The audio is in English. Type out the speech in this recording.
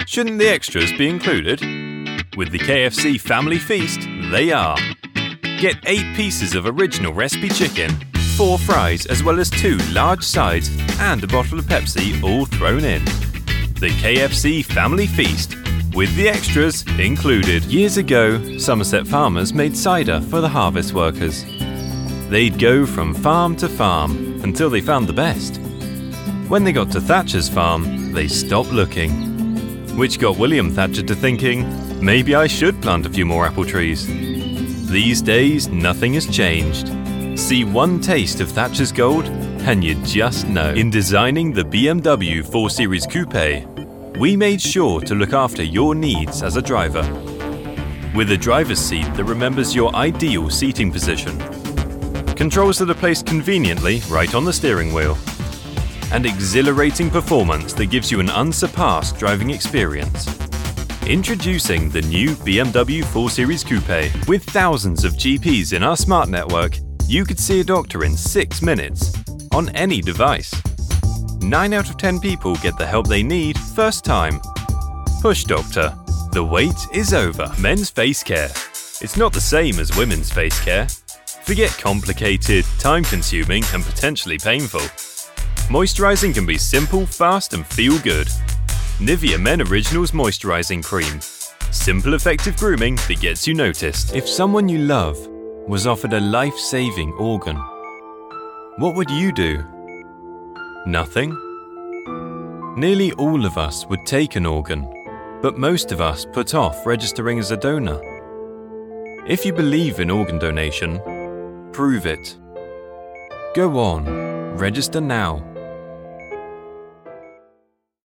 Shouldn't the extras be included? With the KFC Family Feast, they are. Get 8 pieces of original recipe chicken, 4 fries as well as 2 large sides and a bottle of Pepsi all thrown in. The KFC Family Feast, with the extras included. Years ago, Somerset farmers made cider for the harvest workers. They'd go from farm to farm until they found the best. When they got to Thatcher's farm, they stopped looking. Which got William Thatcher to thinking, maybe I should plant a few more apple trees. These days, nothing has changed. See one taste of Thatcher's gold, and you just know. In designing the BMW 4 Series Coupe, we made sure to look after your needs as a driver. With a driver's seat that remembers your ideal seating position, controls that are placed conveniently right on the steering wheel, and exhilarating performance that gives you an unsurpassed driving experience. Introducing the new BMW 4 Series Coupe. With thousands of GPs in our smart network, you could see a doctor in 6 minutes on any device. 9 out of 10 people get the help they need first time. Push Doctor. The wait is over. Men's face care. It's not the same as women's face care. Forget complicated, time-consuming and potentially painful. Moisturizing can be simple, fast and feel good. Nivea Men Originals Moisturizing Cream. Simple, effective grooming that gets you noticed. If someone you love was offered a life-saving organ, what would you do? Nothing? Nearly all of us would take an organ, but most of us put off registering as a donor. If you believe in organ donation, prove it. Go on, register now.